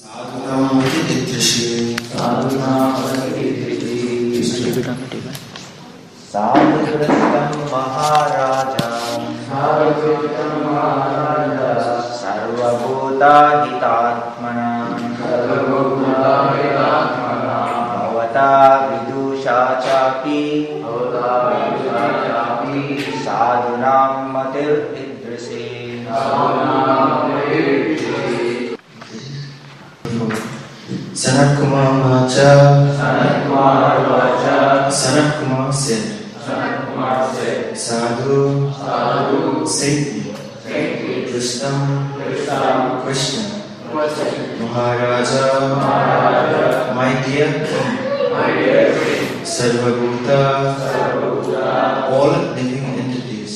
Sadhgrutam Maharaja Sarvabhuta Hitatmana Bhavata Vidusha Chapi Sadhunam Matir Idrisi. Sanat Kumar Sanat Kumar said, Sadhu, saintly, Krishna, Maharaja, my dear king, Sarvabhuta, all living entities,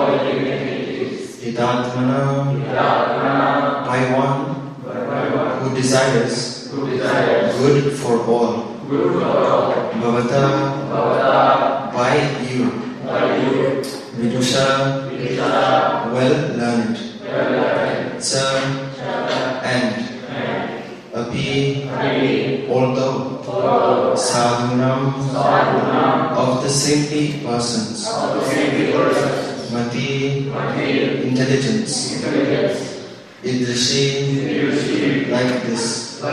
Hitatmana, by one who desires good for all, Bhavata, by you, Vidusha, well learned, Sa, and Api, although, Sadhunam, of the saintly persons, Mati, intelligence, Idrishi, like this.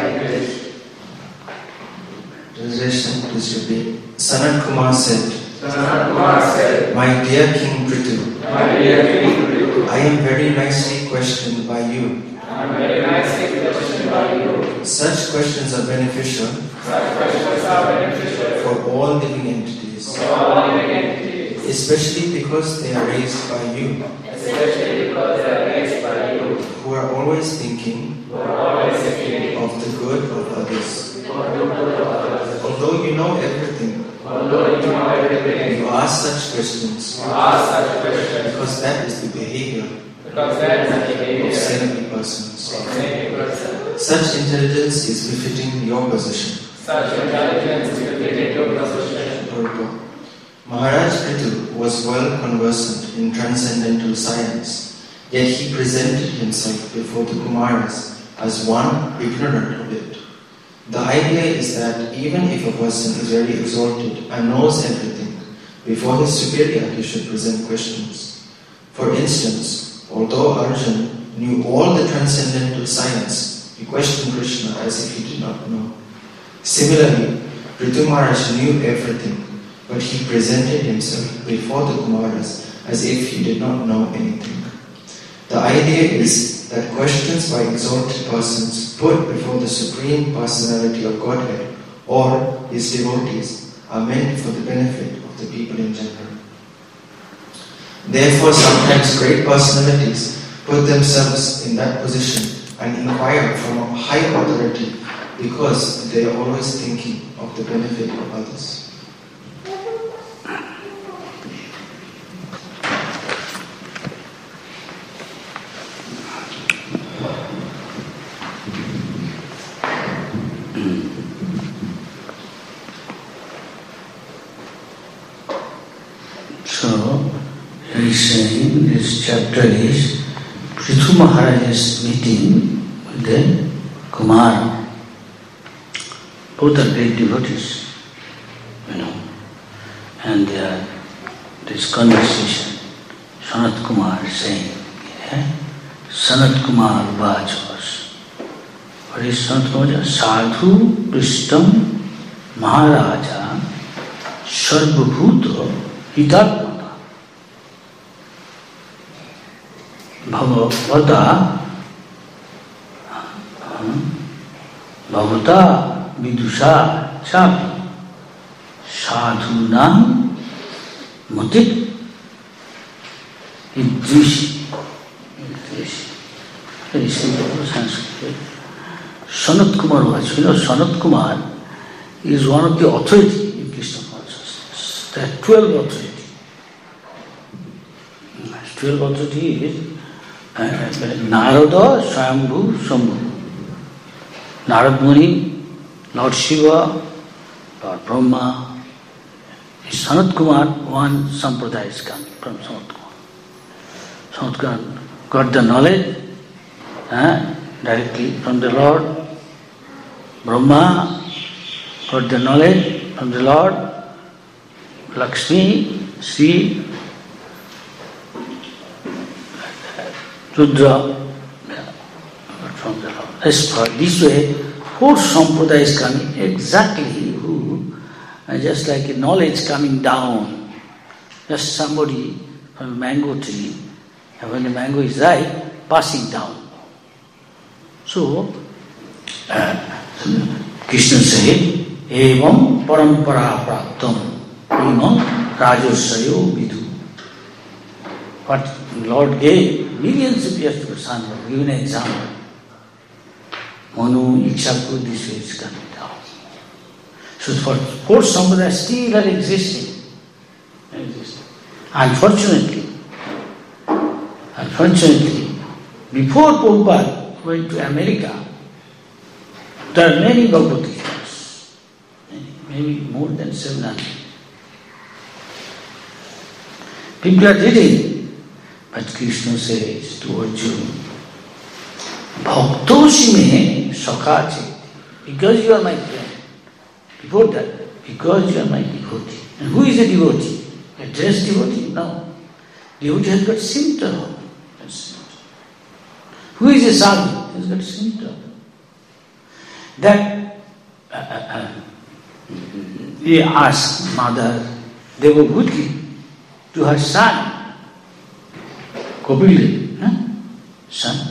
Translation, this should be. Sanat Kumar said, my dear King Prithu, I am very nicely questioned by you. Such questions are beneficial for all living entities, especially because they are raised by you, who are always thinking of the good of others. Although you know everything, you ask such questions because that is the behavior of saintly persons. Such intelligence is befitting your position. Maharaj Prithu was well conversant in transcendental science, yet he presented himself before the Kumaras as one ignorant of it. The idea is that even if a person is very exalted and knows everything, before his superior he should present questions. For instance, although Arjuna knew all the transcendental science, he questioned Krishna as if he did not know. Similarly, Prithu Maharaj knew everything, but he presented himself before the Kumaras as if he did not know anything. The idea is that questions by exalted persons put before the Supreme Personality of Godhead or His devotees are meant for the benefit of the people in general. Therefore, sometimes great personalities put themselves in that position and inquire from a high authority because they are always thinking of the benefit of others. So, he is saying this chapter is Prithu Maharaj's meeting with the Kumara. Both are great devotees, and this conversation, Sanat Kumar is saying, Sanat Kumar Vachos. What is Sanat Kumar? Sadhu Prishtam Maharaja Sarvabhuta Hitatmana Bhavata Vidusha Chapi Sadhunam Matir Idrishi. Very simple Sanskrit. Sanat Kumar was, Sanat Kumar is one of the authority in Krishna consciousness. There are 12 authority. 12 authority is Narada, Swayambhu, Shambhu. Narad Muni, Lord Shiva, Lord Brahma. Sanat Kumar, one sampradaya is coming from Sanat Kumar. Sanat Kumar got the knowledge directly from the Lord, Brahma got the knowledge from the Lord, Lakshmi, Sri, Rudra from the Lord. As for this way, 4 Sampradaya is coming exactly who, just like a knowledge coming down, just somebody from a mango tree, and when the mango is ripe, passing down. So, Krishna said, Evam parampara praptam imam rajasayo vidhu. What the Lord gave millions of years to Son, give an example. Manu, Ikshaku, this way is coming down. So for 4 Sampradaya still are existing. Unfortunately, before Prabhupada went to America, there are many Bhagavad Gitas, maybe more than 700. People are reading, but Krishna says to Arjuna, Bhaktoshi me sakha, because you are my friend. Before that, because you are my devotee. And who is a devotee? A dressed devotee? No. Devotee has got symptom. Who is a sadhu? He has got symptom. That he asked Mother Devabhuti to her son, Kapila, son,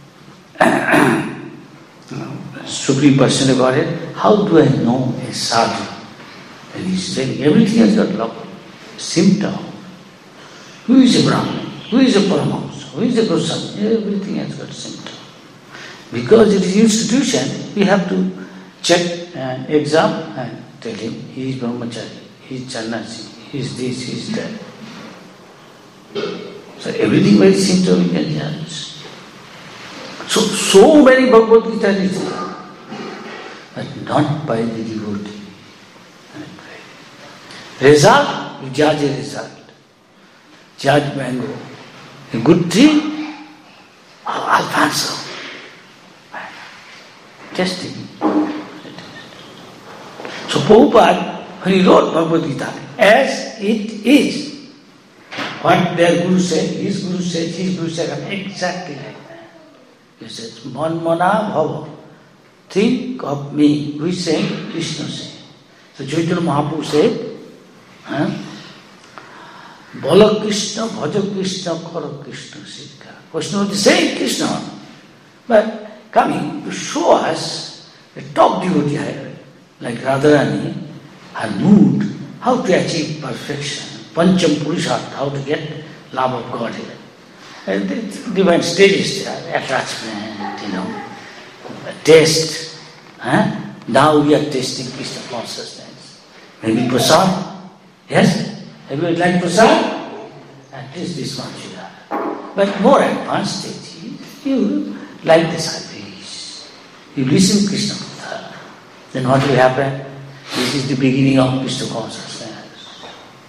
Supreme Person about it, how do I know a sadhu? And he is saying, everything has got love, symptom. Who is a Brahman? Who is a Paramahamsa? Who is a Goswami? Everything has got symptom. Because it is institution, we have to check and exam and tell him, he is Brahmachari, he is Chanasi, he is this, he is that. So everything by symptom we can judge. So many Bhagavad Gita is there, but not by the devotee. Result, you judge a result. Judge mango. A good tree, Alfonso. Testing. So Prabhupada, when he wrote Bhagavad Gita, as it is, what their Guru said, his Guru said, exactly like that. He says, Manmana Bhava, think of me. Who is saying? Krishna saying. So Chaitanya Mahaprabhu said, Bala Krishna, Bhaja Krishna, Kara Krishna, Siddha. Krishna was the same Krishna, but coming to show us a top devotee, like Radharani, her mood, how to achieve perfection, Pancham Purushartha, how to get love of Godhead. And the different stages there, attachment, taste. Now we are tasting Krishna consciousness. Maybe prasad, yes? Have you like prasad? At least this one should have. But more advanced stage, you like the service. You listen to Krishna Katha. Then what will happen? This is the beginning of Krishna consciousness.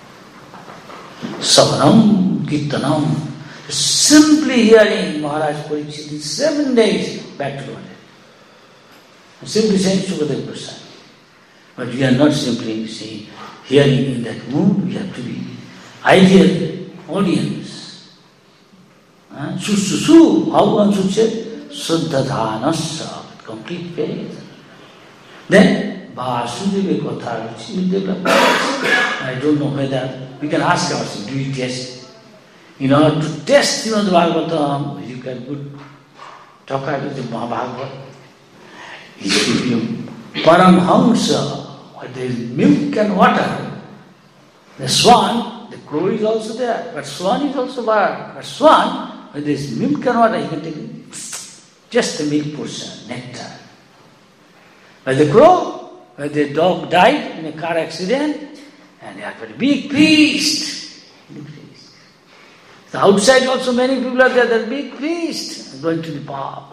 Savanam, Kirtanam. Simply hearing Maharaj Parikshit in 7 days back to Godhead. Simply saying Sukadeva Prasad. But we are not simply saying, hearing in that mood, we have to be ideal audience. Susu, how one should say? Suddhadhanasya, with complete faith. Then, Vasudeva Katha, which will develop. I don't know whether, we can ask ourselves, do we test? In order to test the Bhagavatam, you can good talk about the Mahabharata. He gives you Paramhamsa, where there is milk and water. The swan, the crow is also there, but swan is also there. But swan, where there is milk and water, you can take just the milk portion, nectar. But the crow, where the dog died in a car accident, and they have a big feast. The outside also many people are there, they're big priest, going to the pub.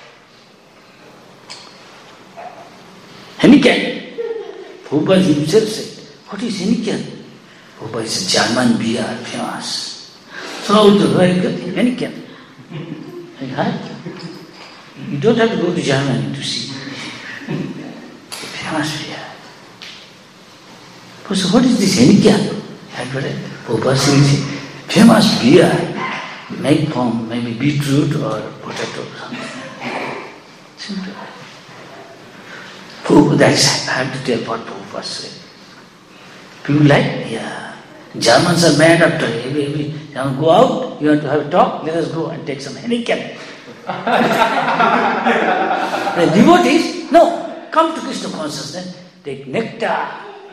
Heineken. Prabhupada himself said, what is Heineken? Prabhupada is a German beer, famous. So very good, Heineken. You don't have to go to Germany to see. So what is this henicap? Prabhupada says, famous beer, made from maybe beetroot or potato or something. Simple. That's, I have to tell what Prabhupada said. People like, yeah. Germans are mad after every German go out, you want to have a talk, let us go and take some henicap. The devotees, no, come to Krishna consciousness, take nectar,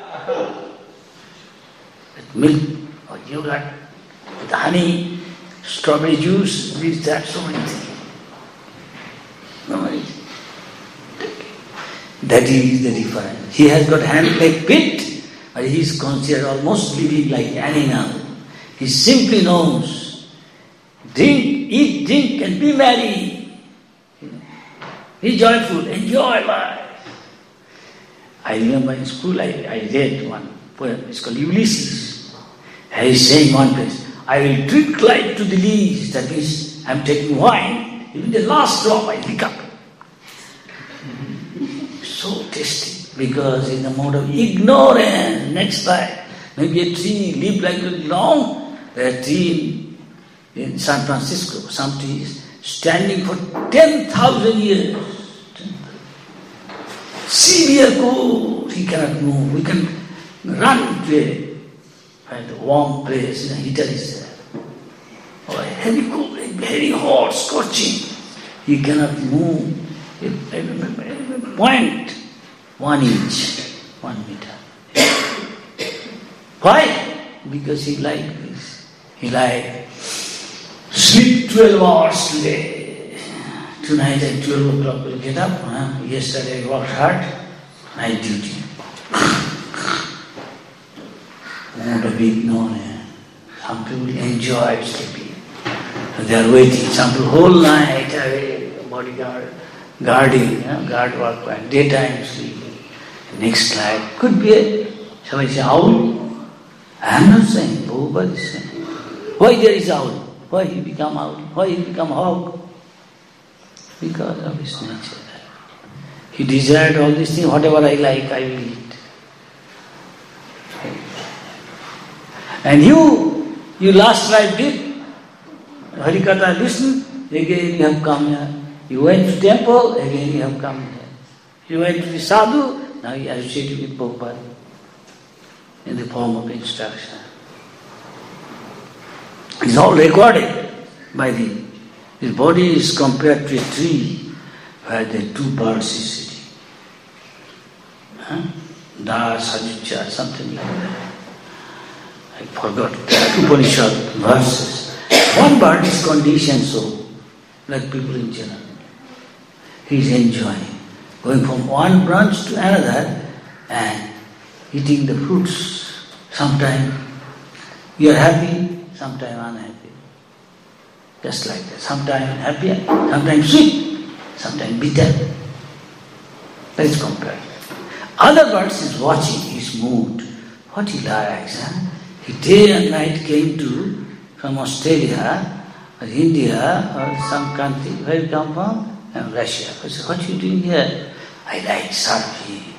with milk or yogurt, with honey, strawberry juice, this, that, so many things. No, that is the difference. He has got hand like pit, but he is considered almost living like animal. He simply knows, eat, drink, and be merry. Be joyful, enjoy life. I remember in school I read one poem, it's called Ulysses. He is saying one place, I will drink life to the least, that means I am taking wine, even the last drop I hiccup. So tasty, because in the mode of ignorance, next life, maybe a tree lived like a long, there are tree in San Francisco, some trees standing for 10,000 years. Severe cold, he cannot move. We can run to a warm place, heater is there. Or a heavy cold, very hot, scorching. He cannot move. Point 1 inch, 1 meter. Why? Because he like this. He like sleep 12 hours today. Tonight at 12 o'clock we'll get up. Yesterday I worked hard. Night duty. Not a big no. Some people enjoy sleeping. They are waiting. Some people whole night away, bodyguard, guarding, guard work, and daytime sleeping. Next life could be somebody say owl. I am not saying, Prabhupada is saying. Why there is owl? Why he become owl? Why he become hog? Because of his nature. He desired all these things, whatever I like, I will eat. And you last life did Harikatha, listen, again you have come here. You went to temple, again you have come here. You went to the sadhu, now you associate with Prabhupada in the form of instruction. It's all recorded by the. His body is compared to a tree where the two birds is sitting. Das, Hajucha, something like that. I forgot the Upanishad verses. One bird is conditioned so, like people in general. He is enjoying, going from one branch to another and eating the fruits. Sometimes you are happy, sometimes unhappy. Just like that. Sometimes happy, sometimes sweet, sometimes bitter. That is compared. Other birds is watching his mood, what he likes. He day and night came from Australia or India or some country. Where you come from? I'm Russia. I said, what are you doing here? I like surfing.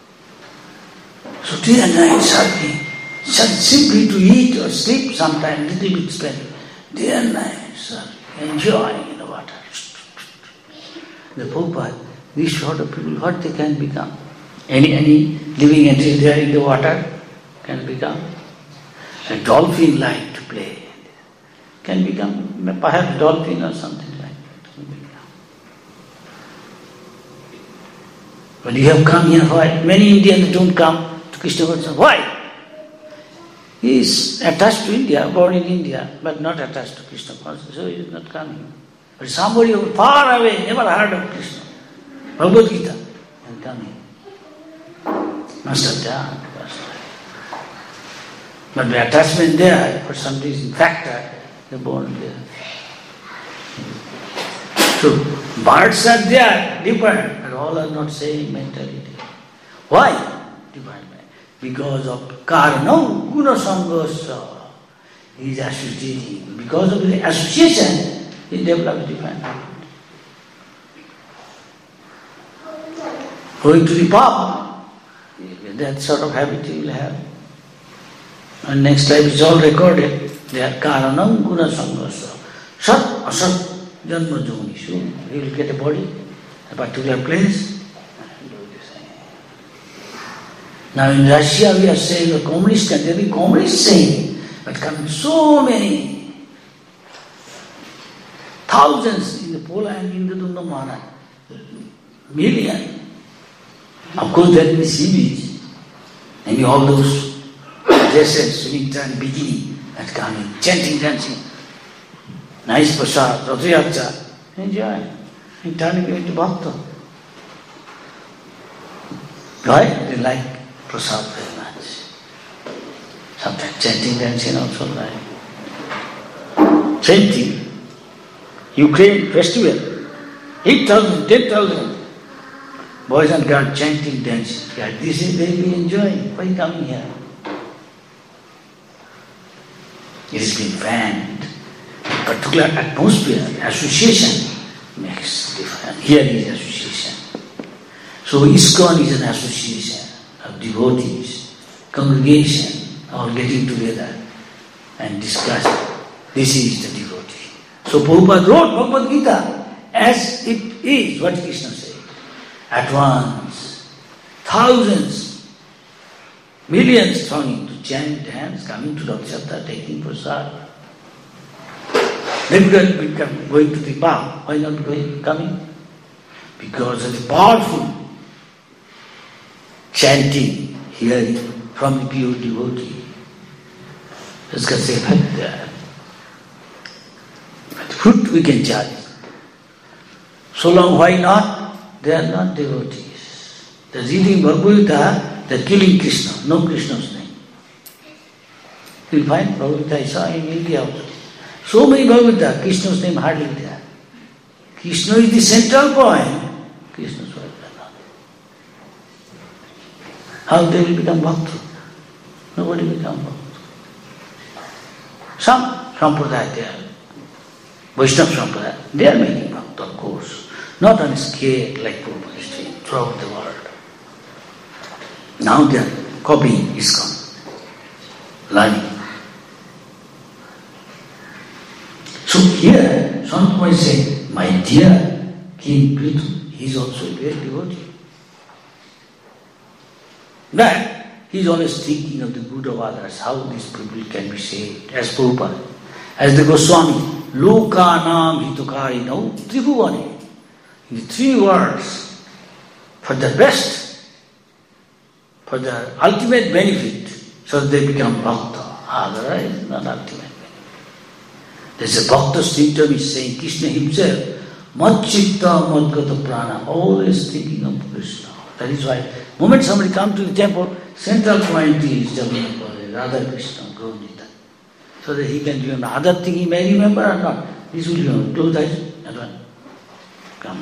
So day and night surfing. Simply to eat or sleep, sometimes little bit spend. Day and night surfing, enjoying in the water. The Prabhupada, these sort of people, what they can become? Any living entity there in the water can become. A dolphin like to play. Can become perhaps dolphin or something like that. Can become. But you have come here, why? Many Indians don't come to Krishna consciousness. Why? He is attached to India, born in India, but not attached to Krishna consciousness, so he is not coming. But somebody far away, never heard of Krishna, Bhagavad Gita, and coming. Must have done. But the attachment there, for some reason, factor, they are born there. So, birds are there, different, but all are not same mentality. Why? Different. Because of karna guna sangasa. He is associating. Because of the association, he develops different habit. Going to the pub, that sort of habit he will have. And next life is all recorded. They are karanam guna sanghasa. Sat asat janma jonishu. He will get a body, a particular place. Now in Russia we are saying the communist country, the communist saying, but coming so many, thousands in the Poland, in the Dundamana, million. Of course there is sea beach, and all those dresses, swimming time, bikini, and coming, chanting, dancing, nice prasad, Rathayatra, enjoy, and turning into bhakta. Right? They like prasad very much. Sometimes chanting, dancing also like. Same thing. Ukraine festival, 8,000, 10,000 boys and girls chanting, dancing. This is they will enjoy. Why coming here? It has been banned. A particular atmosphere, association makes difference. Here is association. So ISKCON is an association of devotees, congregation, all getting together and discuss. This is the devotee. So Prabhupada wrote Bhagavad Gita as it is, what Krishna said. At once, thousands, millions thronging to chant, dance, coming to Rathayatra, taking prasad. Then we come going to the path. Why not coming? Because of the powerful chanting, hearing from the pure devotee. It's got the effect there. But fruit we can judge. So long, why not? They are not devotees. They are reading Bhagavad Gita, they are killing Krishna, no Krishna's name. You will find Bhagavad Gita I saw in India also. So many Bhagavad Gita, Krishna's name hardly there. Krishna is the central point. Krishna's wife are not. How they will become bhakta? Nobody will become bhakta. Some sampradaya there, Vaishnava sampradaya, they are making bhakta, of course. Not on a scale like Prabhupada is doing throughout the world. Now they are copying ISKCON, learning. So here, Sanatkumar is saying, my dear King Prithu, he is also a great devotee. But he is always thinking of the good of others, how these people can be saved. As Prabhupada, as the Goswami, Lokanam hitukarino tribhuvane. In the 3 words, for the best, for the ultimate benefit, so that they become bhakta. Otherwise, not ultimate benefit. There's a bhakta symptom is saying, Krishna himself, Madchitta Madgata Prana, always thinking of Krishna. That is why, the moment somebody comes to the temple, central point is developed, Radha Krishna, Gaurita. So that he can remember. Other thing he may remember or not. This will remember. Close eyes, that one. Come.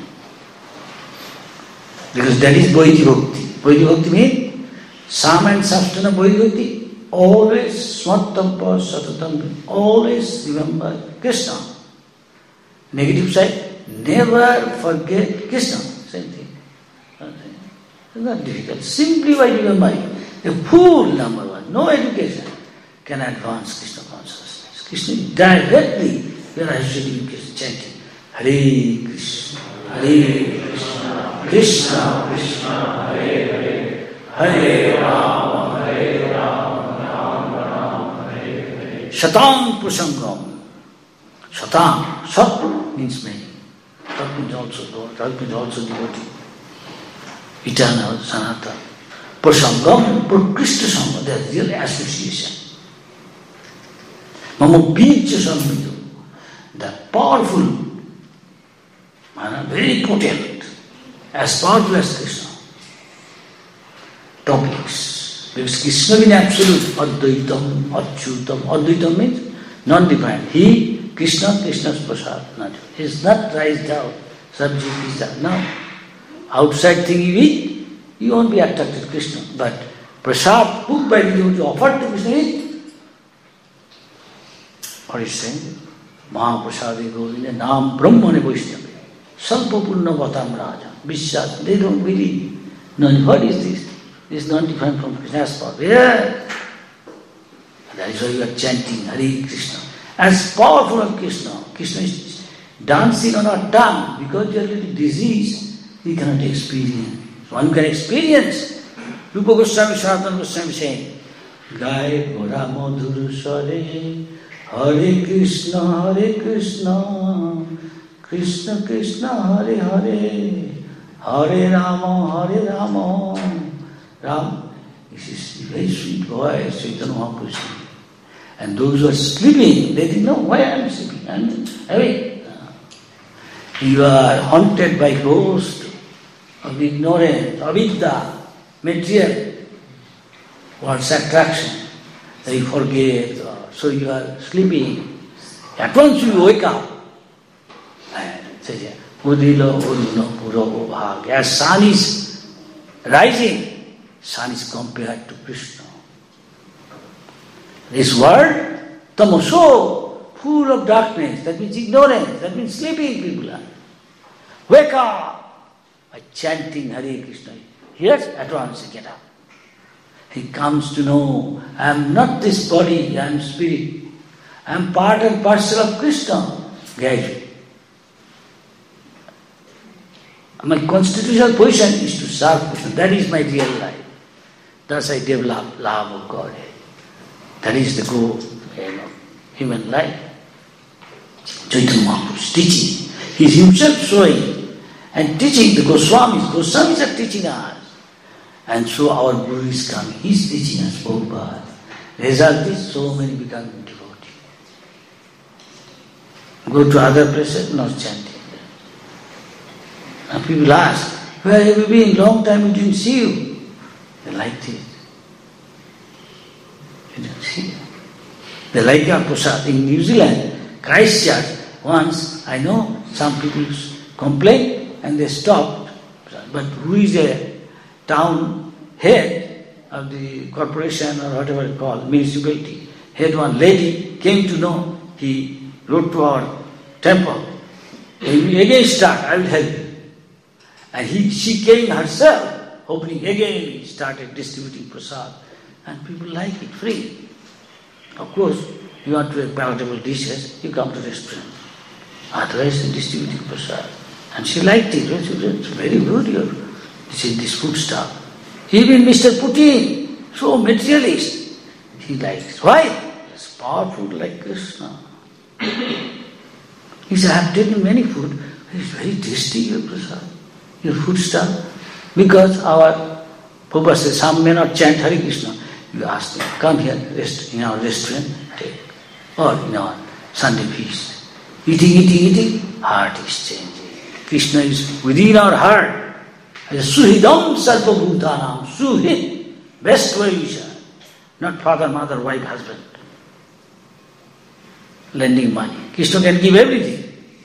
Because that is Vaidhi Bhakti. Vaidhi Bhakti means Sama and Saptana Vaidhi Bhakti. Always Smattampa Satatam. Always remember Krishna. Negative side, never forget Krishna. Same thing. It's not difficult. Simply by remembering. A fool, number one, no education, can advance Krishna consciousness. Krishna directly, we are associating Krishna, chanting Hare Krishna, Hare Krishna, Krishna Krishna, Hare Hare, Hare Rama, Hare Rama, Rama Rama, Hare Hare. Shatang Prasangam. Shatang, Sat means many. Sat means also Lord, Sat means also devotee. Eternal, Sanatana. Prasangam, Prakrishta Sangam, they are real association. Mama Bija Samvidu, the powerful, very potent, as powerful as Krishna. Topics. Because Krishna means absolute, Advaitam, Achyutam. Advaitam means non-defined. He, Krishna, Krishna's prasad. He is not raised out, subject is that. No. Outside thing you eat, you won't be attracted to Krishna. But prasad, cooked by the devotee, offered to Krishna is, what is saying? Mahaprasadi Govinda, Nam Brahmane Vaishnava, Salpa Purna Vatam Raja, Vishwas. They don't believe. No, what is this? This is not different from Krishna's power. Yeah. That is why you are chanting Hare Krishna. As powerful as Krishna. Krishna is dancing on our tongue. Because you are a little diseased, we cannot experience. One can experience. Rupa Goswami, Sanatana Goswami saying, Gai Gora Madhur Sare, Hare Krishna, Krishna Krishna, Hare Hare, Hare Rama, Ram. This is very sweet voice, Chaitanya Mahaprabhu. And those who are sleeping, they think, no, why I am sleeping? I am awake. You are haunted by ghosts of ignorance, avidya, material, what's attraction. You forget, so you are sleeping. At once you wake up. As sun is rising, sun is compared to Krishna. This world, tamoso, full of darkness, that means ignorance, that means sleeping people are. Wake up by chanting Hare Krishna. Yes, at once he get up. He comes to know, I am not this body, I am spirit. I am part and parcel of Krishna. Gradually. My constitutional position is to serve Krishna. That is my real life. Thus I develop love of Godhead. That is the goal of human life. Chaitanya Mahaprabhu is teaching. He is himself showing and teaching the Goswamis. Goswamis are teaching us. And so our Guru is coming. He is teaching us Prabhupada. Result is so many become devotees. Go to other places, not chanting. And people ask, where have you been? Long time we didn't see you. They like this. You didn't see you. They like our prasad. In New Zealand, Christchurch, once I know some people complained and they stopped. But who is a town head of the corporation or whatever it's called, municipality, head one lady came to know, he wrote to our temple, again start, I will help you. And she came herself, opening again, started distributing prasad. And people like it, free. Of course, you want to have palatable dishes, you come to restaurant. Otherwise, they're distributing prasad. And she liked it. It's very good, this food stuff. Even Mr. Putin, so materialist, he likes. Why? It's powerful like Krishna. He said, I have taken many food. It's very tasty, your prasad, your food stuff. Because our Prabhupada says, some may not chant Hare Krishna. You ask them, come here, rest in our restaurant, take. Or in our Sunday feast. Eating, heart is changing. Krishna is within our heart. Suhidam sarvabhutanam. Suhid, best well-wisher. Not father, mother, wife, husband. Lending money. Krishna can give everything.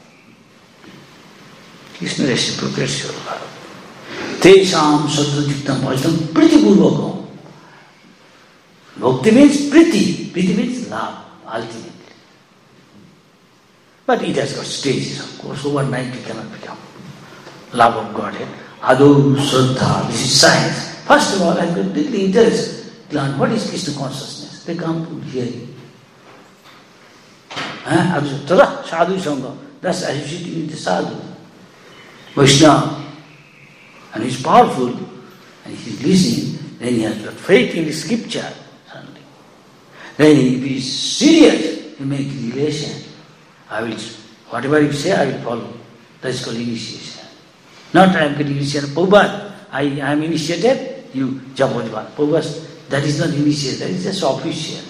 Krishna reciprocates your love. Tesham sadhajuktam bhajatam pritipurvakam. Bhakti means priti. Priti means love, ultimately. But it has got stages, of course. Overnight we cannot become love of Godhead. Ado Shraddha, this is science. First of all, I am completely interested to learn what is Krishna consciousness. They come to hear it. Tada sadhu sangha. Thus associating with the sadhu. Vaishnava. And he is powerful, and he is listening, then he has got faith in the scripture. Suddenly. Then if he is serious, he make relation. Whatever you say, I will follow. That is called initiation. Not I am getting initiated. Prabhupada, I am initiated, you Japodva. Prabhupada, that is not initiation, that is just official.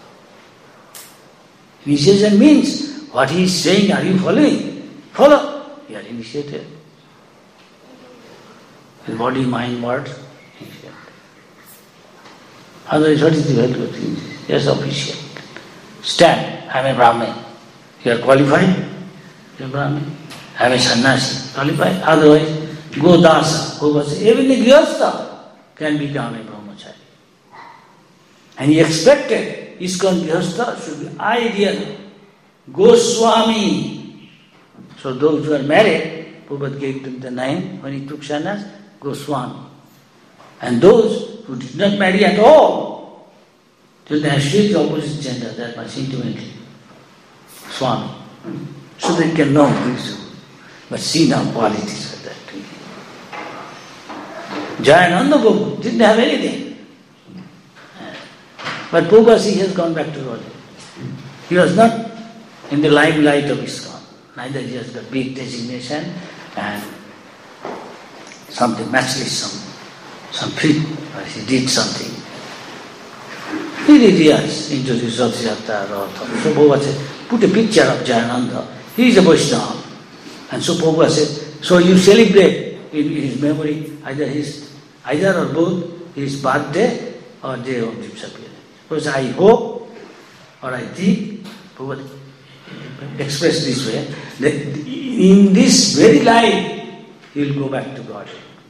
Initiation means what he is saying, are you following? Follow. You are initiated. The body, mind, words, initiated. Otherwise, what is the value of things? Yes, official. Stand, I am a Brahmin. You are qualified? You are Brahmin. I am a sannyasi, qualified. Otherwise, go dasa, go basa. Even the grihastha can become a brahmachari. And he expected ISKCON grihastha should be ideal. Goswami. So those who are married, Prabhupada gave them the name when he took sannyas, Goswami. And those who did not marry at all, To initiate the opposite gender that much intimately. Swami. So they can know this. But see now qualities of that. Jayananda Prabhu didn't have anything. But Prabhupada has gone back to God. He was not in the limelight of ISKCON. Neither he has got big designation and something, matchless, some feat, or he did something. He did, yes, introduced Rathayatra or so Prabhupada said, put a picture of Jayananda. He is a Vaishnava. And so Prabhupada said, so you celebrate in his memory either or both his birthday or day of disappearance. Because I hope or I think, Prabhupada expressed this way, that in this very life he will go back to God.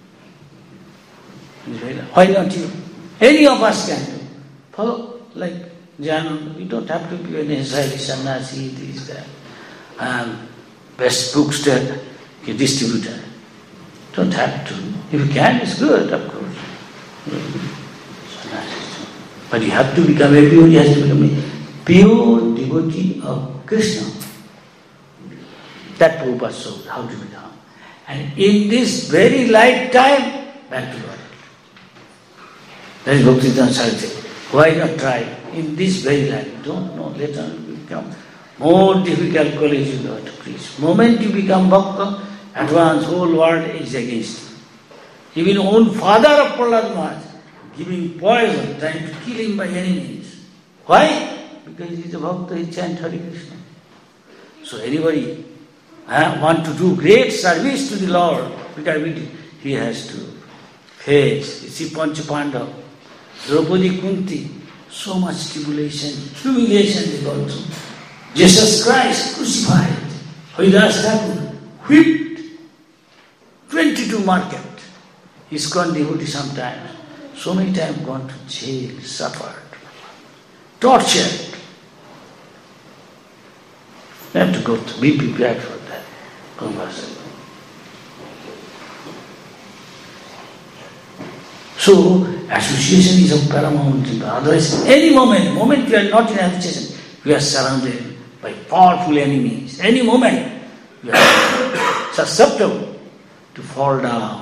Why not you? Any of us can do. Follow, like Jayananda. You don't have to be necessarily sannyasi, this, that. Best bookstore, distributor. Don't have to. If you can, it's good, of course. But you have to become, everybody has to become a pure devotee of Krishna. That Prabhupada showed how to become. And in this very lifetime, back to God. That is Bhaktivedanta Saraswati. Why not try in this very life? Don't know, later on you become more difficult college you have to preach. Moment you become Bhakta, advance whole world is against you. Even own father of Prahlad Maharaj giving poison, trying to kill him by any means. Why? Because he is a Bhakta, he chants Hare Krishna. So anybody want to do great service to the Lord, because he has to face. You see Panchapandava, Draupadi Kunti, so much tribulation, humiliation they got through. Jesus Christ crucified, Haridas Thakur whipped, 22 market. ISKCON devotee sometimes, so many times gone to jail, suffered, tortured. You have to go to be prepared for that conversation. So, association is of paramount importance. Otherwise, any moment we are not in association, we are surrounded by powerful enemies. Any moment, we are susceptible to fall down.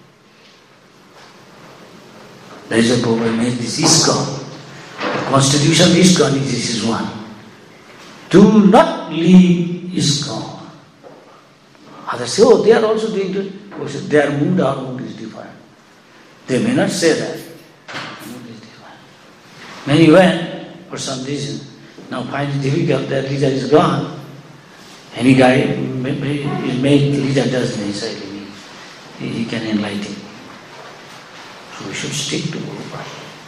That is why Prabhupada made this ISKCON. The constitution of ISKCON is this is one. Do not leave ISKCON. Others say, oh, they are also doing it. Their mood, our mood is different. They may not say that. Mood is different. Many went for some reason. Now find it difficult, their leader is gone. Any guy made leader doesn't necessarily mean he can enlighten. So we should stick to Prabhupada.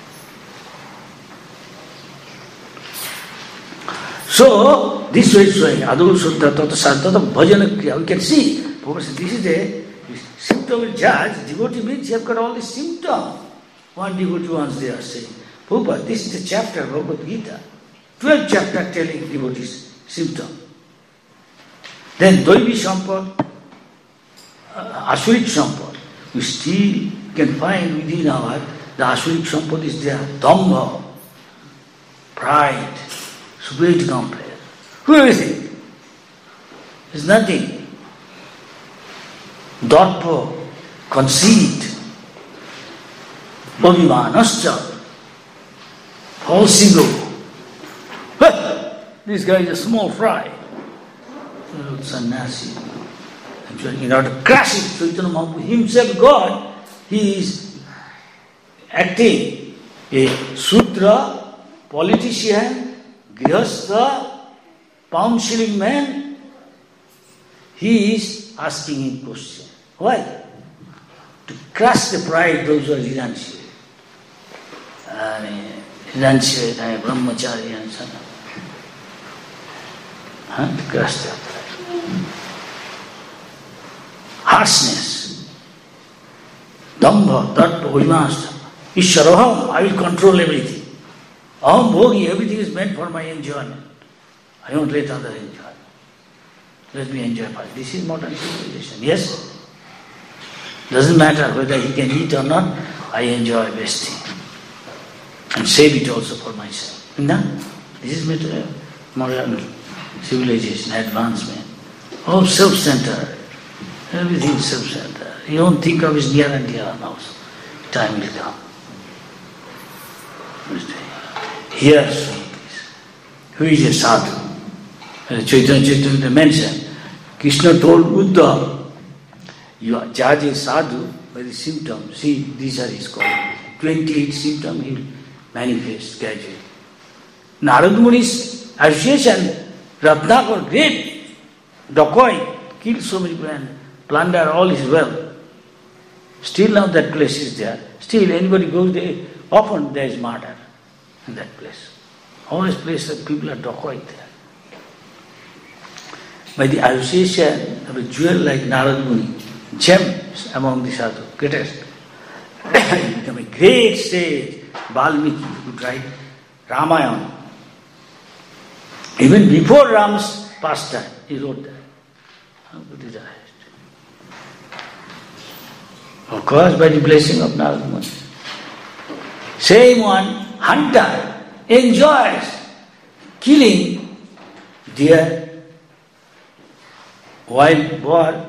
So, this way is showing Adu Shuddha Tata Santata Bhajana Kriya. We can see, Prabhupada said, this is a symptom will judge. Devotee means you have got all the symptoms. One devotee once they are saying, Prabhupada, this is the chapter of Bhagavad Gita. 12th chapter telling devotees symptom. Then Daivi Sampad, Asurik Sampad. We still can find within our, the Asurik Sampad is there. Dambha, pride, superiority complex. Who is it? It's nothing. Darpa, conceit, Abhimanascha, false ego. This guy is a small fry. Sannyasi. In order to crush it, Chaitanya Mahaprabhu himself, God, he is acting a Sudra, politician, Grihastha, pound shilling man. He is asking him question. Why? To crush the pride those who are renunciate. Renunciate, brahmachari and so on. To crush their pride. Harshness. Dambha, Tattva, Vimasta. Ishwaraham, I will control everything. Aham bhogi, everything is meant for my enjoyment. I don't let others enjoy. Let me enjoy first. This is modern civilization. Yes? Doesn't matter whether he can eat or not, I enjoy best thing. and save it also for myself. No? This is modern civilization, advancement. All self-centered. Everything is self-centered. You don't think of his near and dear also. Time will come. Here, who is a sadhu? Chaitanya mentioned, Krishna told Uddhava, you are judge a sadhu by the symptoms. See, these are his qualities. 28 symptoms he will manifest gradually. Narad Muni's association, Ratnakar, great dacoit, killed so many people and plunder all his wealth. Still now that place is there. Still anybody goes there, often there is murder in that place. Always places people are dacoit there. By the association of a jewel like Narad Muni, gems among the sadhu, greatest, he became a great sage. Valmiki could write Ramayana. Even before Ram's pastime, he wrote that. How good is that? Of course, by the blessing of Narad Muni. Same one, hunter, enjoys killing deer, wild boar,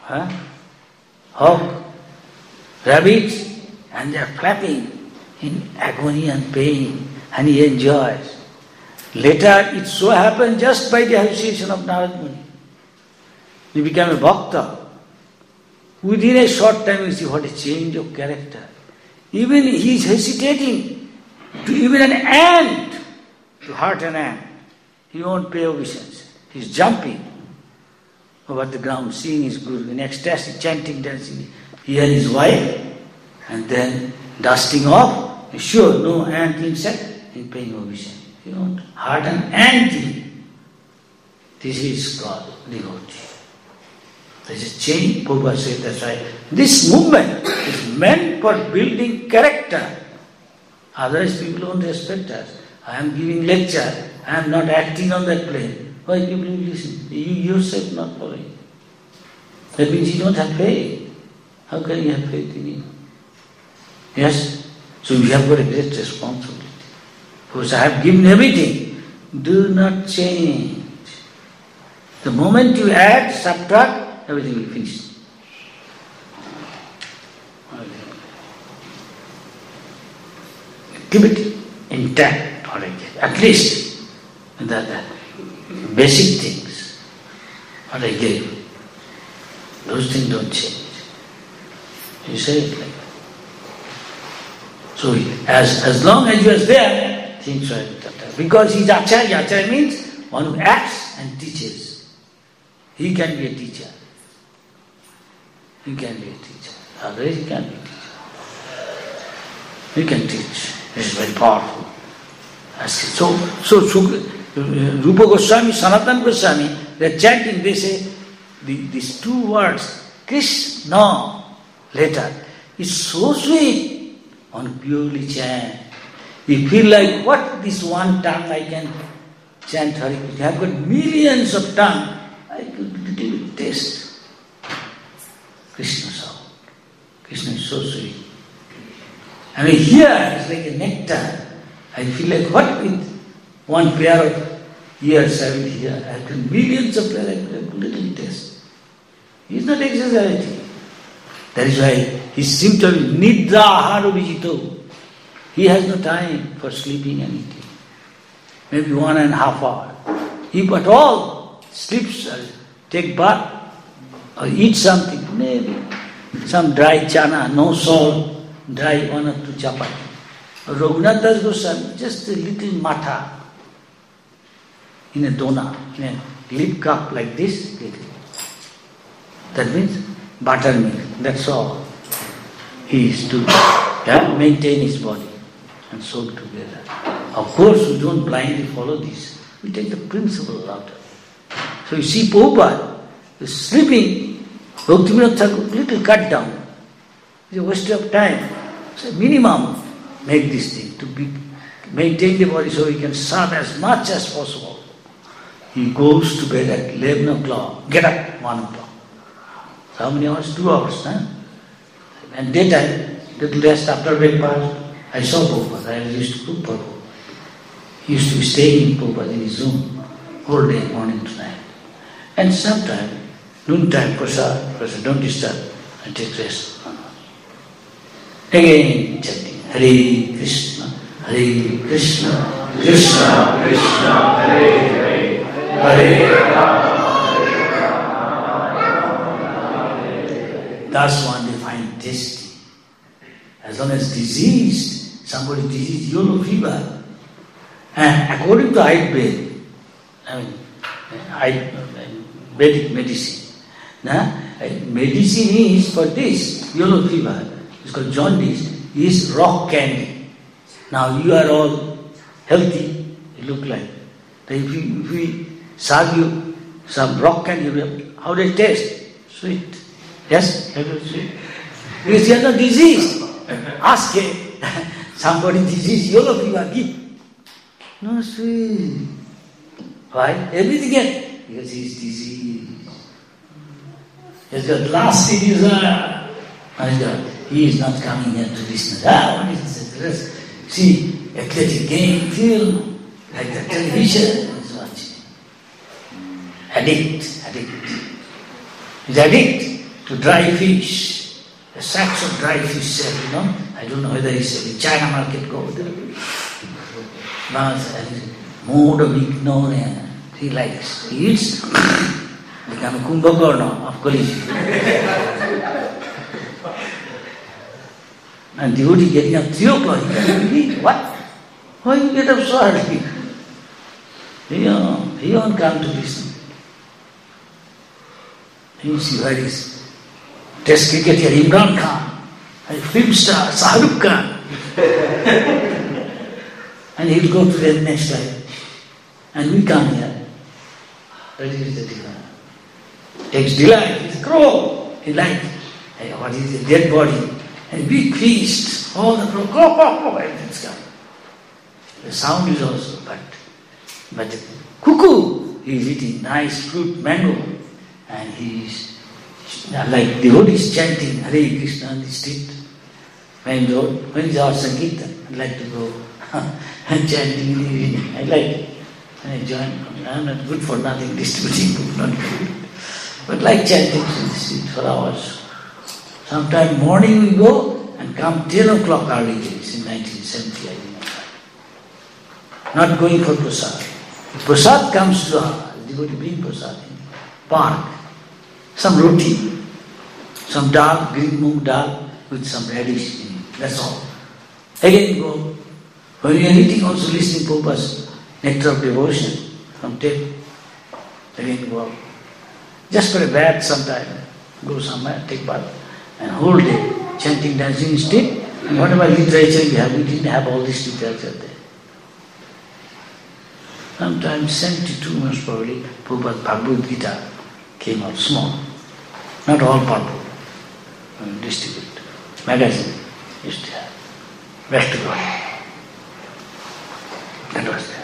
hog, rabbits, and they are flapping in agony and pain, and he enjoys. Later, it so happened just by the association of Narad Muni. He became a bhakta. Within a short time, you see what a change of character. Even he is hesitating to even an ant, to hurt an ant. He won't pay obeisance. He is jumping over the ground, seeing his guru in ecstasy, chanting, dancing. He and his wife, and then dusting off. Sure, no ant insect, in paying obeisance. You won't hurt an ant. This is called devotee. There's a change. Prabhupada said that's right. This movement is meant for building character. Otherwise people won't respect us. I am giving lecture. I am not acting on that plane. Why people will listen? You yourself not following. That means you don't have faith. How can you have faith in him? Yes? So you have got a great responsibility. Because I have given everything. Do not change. The moment you add, subtract, everything will finish. Keep it intact, at least the basic things what I gave. Those things don't change. You say it like that. So as long as you are there, things are better. Because he is acharya. Acharya means one who acts and teaches. He can be a teacher. He can be a teacher. Otherwise he can't be a teacher. He can teach. It is very powerful. So Rupa Goswami, Sanatana Goswami, they are chanting, they say, these two words, Krishna, later, is so sweet. One purely chant. You feel like, what this one tongue I can chant Hare Krishna. I have got millions of tongues. I could little taste Krishna sound. Krishna is so sweet. I mean, here it's like a nectar. I feel like, what with one pair of ears I will hear. I have got millions of pairs, I could have little taste. He is not exaggerating. That is why his symptom is Nidra Ahara Vijito. He has no time for sleeping and eating. Maybe 1.5 hours. If at all sleeps or take bath or eat something, maybe some dry chana, no salt, dry 1 or 2 chapati. Or Raghunath Das Goswami, just a little matha in a dona, in a lip cup like this. That means buttermilk, that's all. He is to maintain his body and soul together. Of course, we don't blindly follow this. We take the principle out of it. So you see Prabhupada is sleeping, Bhaktivinoda Thakur, little cut down. It's a waste of time. So minimum, make this thing to maintain the body so he can serve as much as possible. He goes to bed at 11 o'clock, get up 1 o'clock. So how many hours? 2 hours, huh? And daytime, little rest after breakfast, I saw Prabhupada. I used to cook for Prabhupada. He used to be staying in Prabhupada in his room all day, morning to night. And sometime, noontime, prasad, don't disturb, and take rest. Again chanting, Hare Krishna, Hare Krishna, Krishna Krishna, Hare Hare, Hare Rama, Hare Rama. That's one they find tasty. As long as diseased, somebody diseased, yellow fever. And according to Ayurveda, Vedic medicine, medicine is for this, yellow fever, it's called jaundice, is rock candy. Now you are all healthy, you look like. If we serve you some rock candy, how does it taste? Sweet. Yes? Sweet. Because you are not diseased. Ask somebody diseased, yellow fever, give. No, sweet. Why? Everything else. Because he is diseased. He's got last thing is he is not coming here to listen. What is this? See, athletic game, film, like the television is watching. Addict. He's addict to dry fish. The sacks of dry fish sell, I don't know whether he said in China market go there. Now mode of ignorance. He likes. He eats. Become a Kumbhakarna of collision. And devotee getting up 3 o'clock, he can't believe. What? Why you get up so early? He won't come to listen. You see where is Test cricketer Imran Khan, and film star Shah Rukh Khan. And he'll go to the next life. And we come here. That is the divine. Takes delight, he's a crow. He likes, what is a dead body? And big feast, all the crow, everything's come. The sound is also, but cuckoo, he's eating nice fruit, mango, and he's like devotees chanting Hare Krishna on the street. When is our Sankirtan? I'd like to go and chanting in the evening. I like it. And I join. I'm not good for nothing, distributing book, not good. But like chanting in the street for hours. Sometime morning we go and come 10 o'clock early days in 1970, I remember. Not going for prasad. If prasad comes to our devotee bring prasad in park. Some roti, some dal, green moong dal with some radish in it. That's all. Again go. When you are eating also listening Prabhupada's nectar of devotion from tape. Again go out. Just for a bath sometime. Go somewhere, take bath. And whole day chanting, dancing instead. And whatever literature we have, we didn't have all this literature there. Sometimes 72 months probably, Prabhupada Bhagavad Gita came out small. Not all purple. Distribute. Magazine used to have. Back to God. That was there.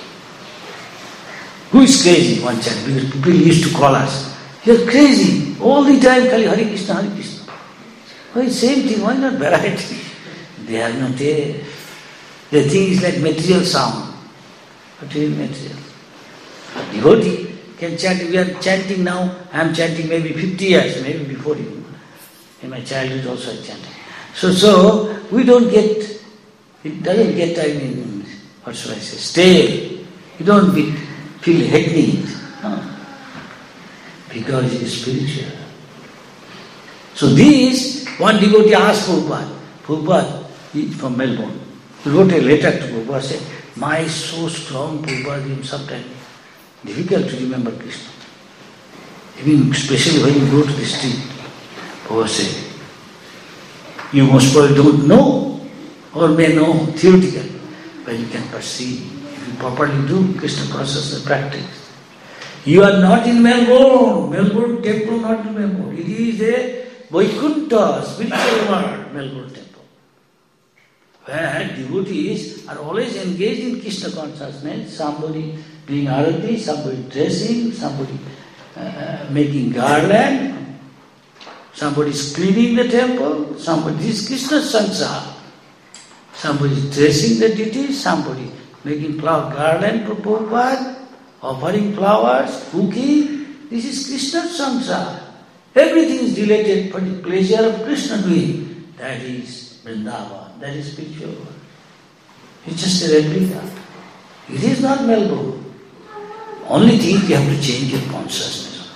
Who is crazy? One chant, because people used to call us. You're crazy. All the time, Kali Hare Krishna, Hare Krishna. Why same thing? Why not variety? They have no taste. The thing is like material sound. What is material? A devotee can chant. We are chanting now. I am chanting maybe 50 years, maybe before you. In my childhood also I chanted. So we don't get, it doesn't get, what should I say, stale. You don't feel hating it. No. Because it is spiritual. So this, one devotee asked Prabhupada, he is from Melbourne. He wrote a letter to Prabhupada, said, "My so strong Prabhupada, sometimes difficult to remember Krishna. Even especially when you go to the street." Prabhupada said, "You most probably don't know, or may know theoretically, but you can perceive. If you properly do Krishna consciousness practice. You are not in Melbourne. Melbourne temple not in Melbourne. It is a Vaikuntha, spiritual world, Melbourne temple. Where devotees are always engaged in Krishna consciousness, somebody doing arati, somebody dressing, somebody making garland, somebody is cleaning the temple, somebody is Krishna Sansar. Somebody tracing the deities, somebody making flower garland for Prabhupada, offering flowers, cooking. This is Krishna's samsara. Everything is related for the pleasure of Krishna doing. That is Vrindavan, that is spiritual world. It's just a replica. It is not Melbourne. Only thing you have to change your consciousness.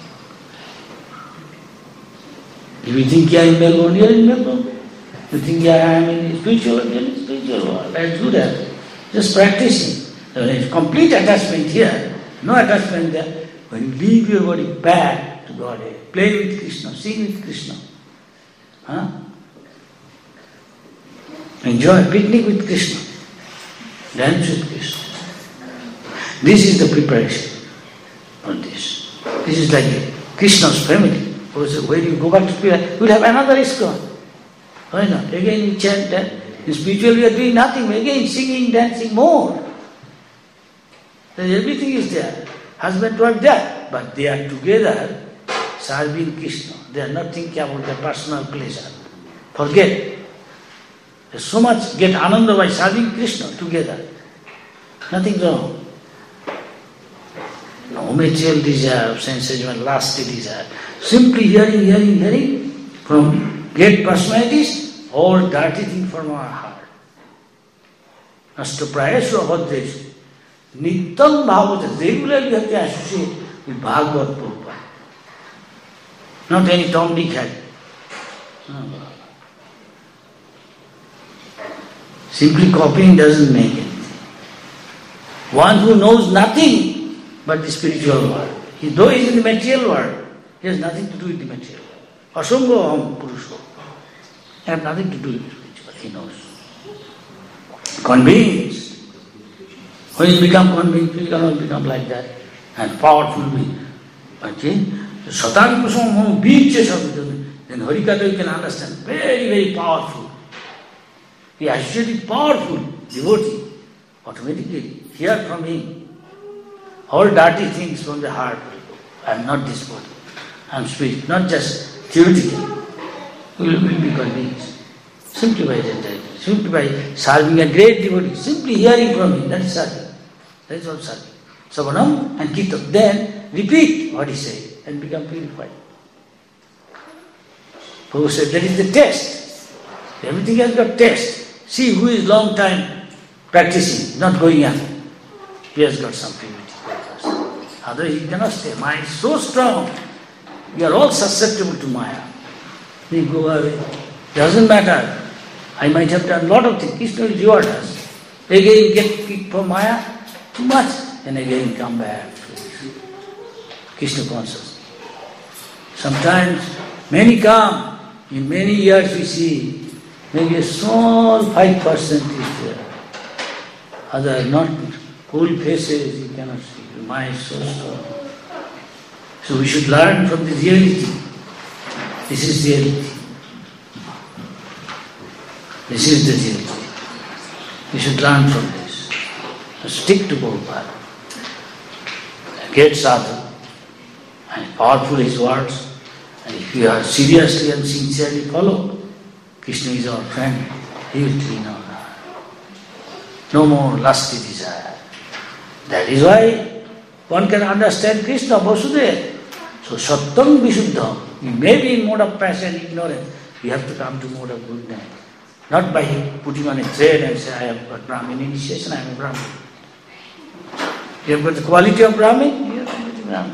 If you think you are in Melbourne, you are in Melbourne. You think I am in the spiritual world, you are in the spiritual world. That's good at it. Just practicing. There is complete attachment here, no attachment there. When you leave your body back to Godhead, play with Krishna, sing with Krishna. Enjoy, picnic with Krishna, dance with Krishna. This is the preparation for this. This is like Krishna's family. When you go back to spirit, you will have another ISKCON. Why not? Again you chant that. In spiritual we are doing nothing. Again singing, dancing more. Everything is there. Husband, wife there. But they are together serving Krishna. They are not thinking about their personal pleasure. Forget. There's so much get ananda by serving Krishna together. Nothing wrong. No material desire, sense enjoyment, lusty desire. Simply hearing from great personalities, all dirty thing from our heart. Nastaprayasya abhadreshu. Nityam bhavata. Regularly you have to associate with Bhagavad Prabhupada. Not any Tom, Dick, Harry. No. Simply copying doesn't make anything. One who knows nothing but the spiritual world. Though he is in the material world, he has nothing to do with the material world. Asanga aham purusho. He has nothing to do with the spiritual. He knows. Convinced. When you become convinced, you cannot become like that. And powerful being. Okay? Satari kusam beach then Harikatha you can understand. Very, very powerful. He associated powerful devotee. Automatically hear from him. All dirty things from the heart. I am not this body. I am spirit. Not just theoretically. You will be convinced. Simply by that. Simply by serving a great devotee. Simply hearing from him. That is serving. That is all serving. Savanam and Kirtan. Then repeat what he said and become purified. Prabhupada said that is the test. Everything has got test. See who is long time practicing, not going up. He has got some purity. Otherwise he cannot stay. Maya is so strong. We are all susceptible to Maya. We go away. Doesn't matter. I might have done a lot of things. Krishna will reward us. Again get kicked from Maya, too much. And again come back to Krishna consciousness. Sometimes many come. In many years we see maybe a small 5% is there. Other not old faces you cannot see. The mind is so strong. So we should learn from the reality. This is reality. This is the reality. We should learn from this. Stick to Prabhupada. Get sadhu. And powerful his words. And if you are seriously and sincerely follow, Krishna is our friend. He will clean our heart. No more lusty desire. That is why one can understand Krishna, Vasudeva. So Sattam Vishuddham. You may be in mode of passion, ignorance. You have to come to mode of goodness. Not by putting on a thread and say, I have got Brahmin initiation, I am a Brahmin. You have got the quality of Brahmin, you have got the Brahmin.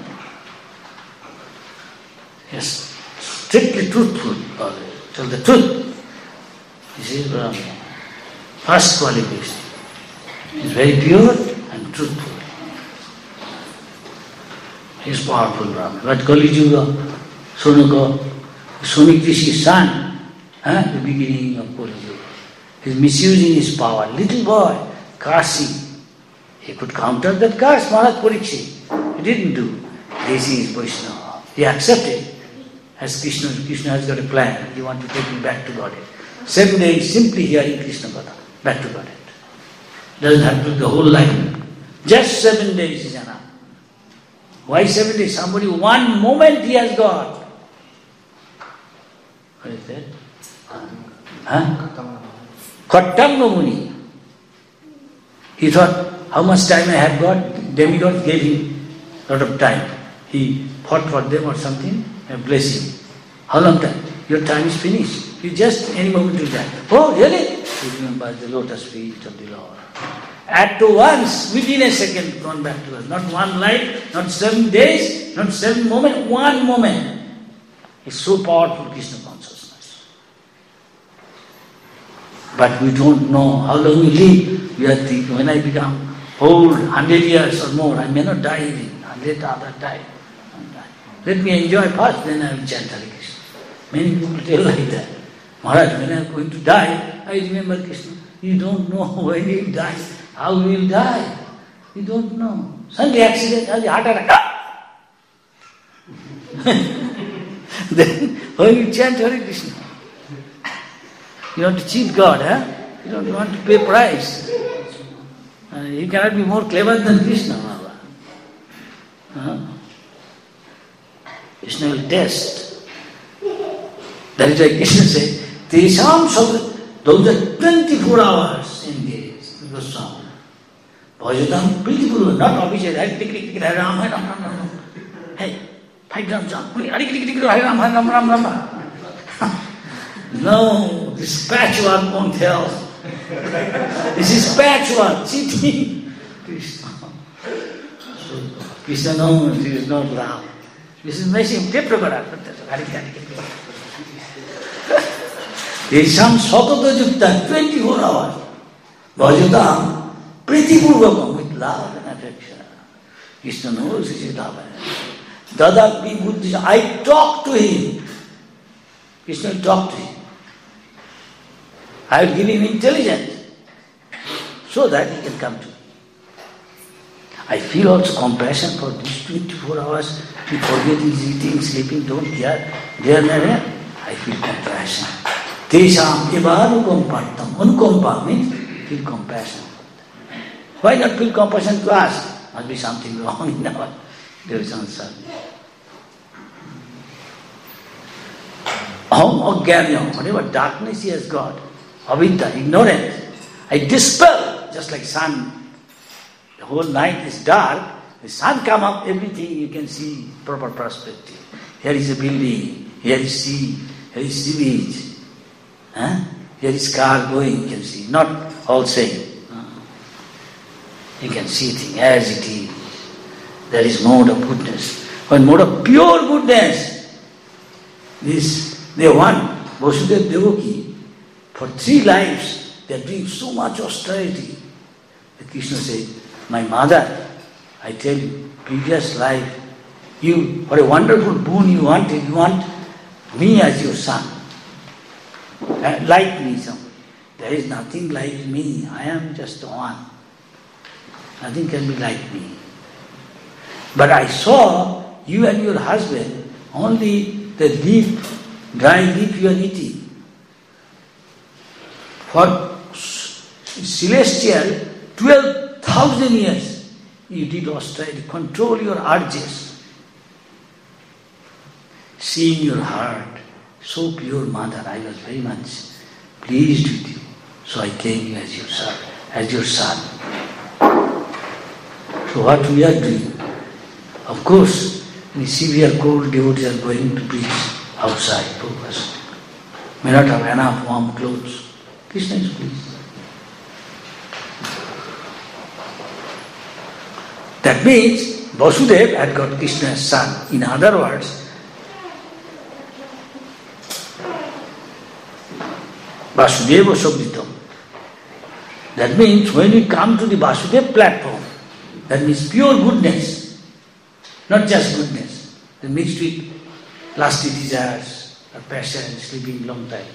Yes, strictly truthful, tell the truth. This is Brahmin. First qualification. He is very pure and truthful. He is powerful Brahmin. But Kali Yuga, Sonik Rishi's son, the beginning of Kali Yuga, he is misusing his power. Little boy, cursing. He could counter that curse, Maharaj Parikshit. He didn't do. This is Vaishnava. He accepted. As Krishna has got a plan. He wants to take him back to Godhead. 7 days simply hearing Krishna Katha, back to Godhead. Doesn't have to be the whole life. Just 7 days is enough. Why 7 days? Somebody, one moment he has got. What is that? Khattanga Muni. He thought, how much time I have got? Demigod gave him a lot of time. He fought for them or something and blessed him. How long time? Your time is finished. You just any moment will die. Oh, really? He remembers the lotus feet of the Lord. At once, within a second, gone back to us. Not one life, not 7 days, not 7 moments, 1 moment. It's so powerful, Krishna consciousness. But we don't know how long we live. We are thinking, when I become old, 100 years or more, I may not die even. Let others die. Let me enjoy first, then I will chant Hare Krishna. Many people tell like that. Maharaj, when I am going to die, I remember Krishna. You don't know when you will die, how you will die. You don't know. Suddenly accident, heart attack. Then when you chant Hare Krishna, you want to cheat God, You don't want to pay price. You cannot be more clever than Krishna, Baba. Krishna will test. That is why Krishna said, Tesham Sabda, those are 24 hours engaged in Goswami. Bhajatam Pritipurva, not official, Hare Ram, Hare Ram. Hey, 5 grams jump, Hare Ram, Hare Ram. No, this patchwork won't help. This is patchwork, cheating. Krishna knows this is not love. This is machine, tape recorder. Tesham Satata Yukta, 24 hours. Bhajatam Pritipurvakam, with love and affection. Krishna knows this is love and affection. Dadakti Buddhism, I talk to him. Krishna will talk to him. I will give him intelligence so that he can come to me. I feel also compassion for these 24 hours. He forget his eating, sleeping, don't care. They are there. I feel compassion. Tesham evanukampartam. Anukampa means feel compassion. Why not feel compassion to us? Must be something wrong in our devotional service. Aham ajnana, whatever darkness he has got, avidya, ignorance, I dispel, just like sun. The whole night is dark, the sun come up, everything you can see proper perspective. Here is a building, here is sea, here is sea beach. Here is car going, you can see, not all same. You can see things as it is. There is mode of goodness. When mode of pure goodness, they want Vasudeva Devaki. For 3 lives, they are doing so much austerity. The Krishna said, my mother, I tell you, previous life, you, what a wonderful boon you wanted. You want me as your son. Like me, somebody. There is nothing like me. I am just one. Nothing can be like me. But I saw you and your husband, only the leaf, dry leaf you are eating. For celestial, 12,000 years, you did austerity, control your urges. Seeing your heart, so pure mother, I was very much pleased with you. So I came you as your son. So what we are doing? Of course, in severe cold, devotees are going to preach outside, focus. May not have enough warm clothes. Krishna is pleased. That means Vasudeva had got Krishna's son. In other words, Vasudeva Sobditam. That means when we come to the Vasudeva platform, that means pure goodness, not just goodness, the mixed with lusty desires, or passion, sleeping long time.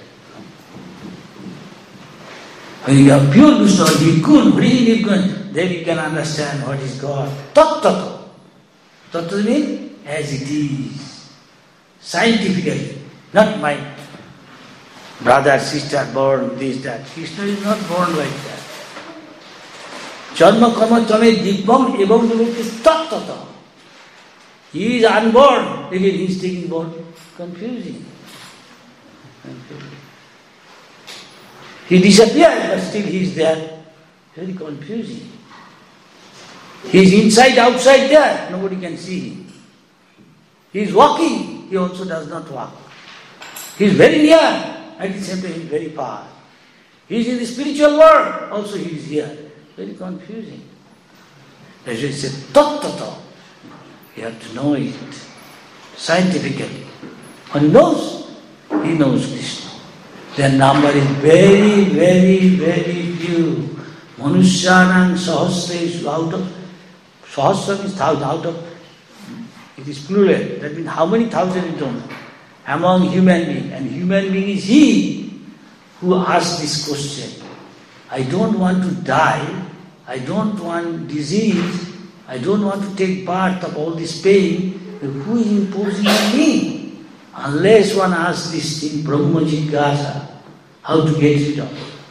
When you have pure Krishna, Nirgun, really Nirgun, then you can understand what is God. Tattva. Tattva means as it is, scientifically, not my brother, sister, born this, that. Krishna is not born like that. Janma karma tame dibbam evam nivukti tattva. He is unborn, again he is taking born. Confusing. He disappeared, but still he is there. Very confusing. He is inside, outside there. Nobody can see him. He is walking. He also does not walk. He is very near. At the same time, he is very far. He is in the spiritual world. Also, he is here. Very confusing. That's why it says, tattata. You have to know it scientifically. One knows, he knows Krishna. Their number is very, very, very few. Manusyanang sahasreshu, out of, sahasra means thousand, out of, it is plural. That means how many thousand you don't know. Among human beings. And human being is he who asks this question. I don't want to die. I don't want disease. I don't want to take part of all this pain. Who is imposing on me? Unless one asks this thing, Brahma Jigyasa, how to get rid of it.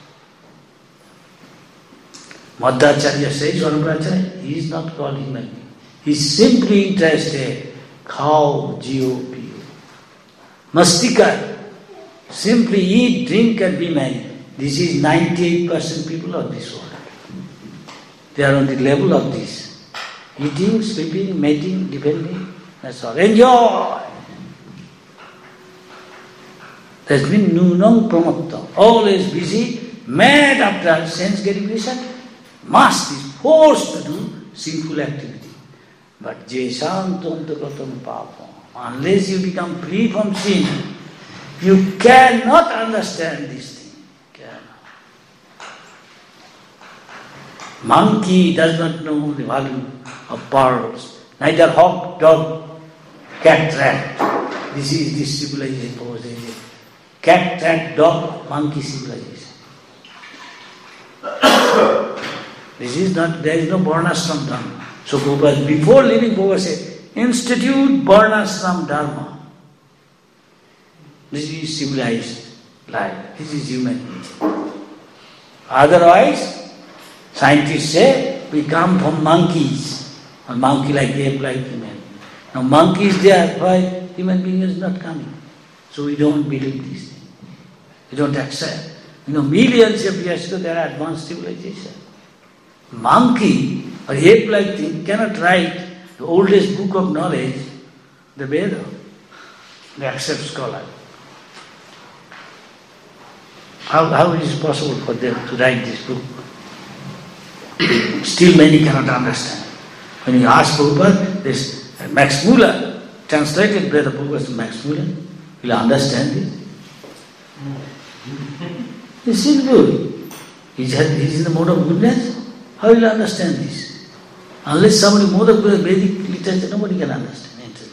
Madhacharya says, Swarupracharya, he is not called human being. He is simply interested. Khao, jio, piyo. Mastika, simply eat, drink and be merry. This is 98% people of this world. They are on the level of this. Eating, sleeping, mating, depending, that's all. Enjoy! There's been nunam pramakta. Always busy, mad after sense gratification, must is forced to do sinful activity. But jesantantakatam papam. Unless you become free from sin, you cannot understand this thing. Monkey does not know the value of pearls. Neither hawk, dog, cat, rat. This is this civilization posing. Cat, rat, dog, monkey civilization. This is not, there is no Varnashram Dharma. So Prabhupada, before leaving, Prabhupada said, institute Varnashram Dharma. This is civilized life. This is human nature. Otherwise, scientists say, we come from monkeys. A monkey like ape, like human. Now monkey is there, why human being is not coming? So we don't believe this thing. We don't accept. Millions of years ago there are advanced civilization. Monkey or ape-like thing cannot write the oldest book of knowledge, the Veda. They accept scholar. How is it possible for them to write this book? Still many cannot understand. When you ask Prabhupada, this Max Muller translated Brother Prabhupada to Max Muller, will understand it. It's simple. He's in the mode of goodness. How will you understand this? Unless somebody mode of goodness, Vedic literature, nobody can understand it.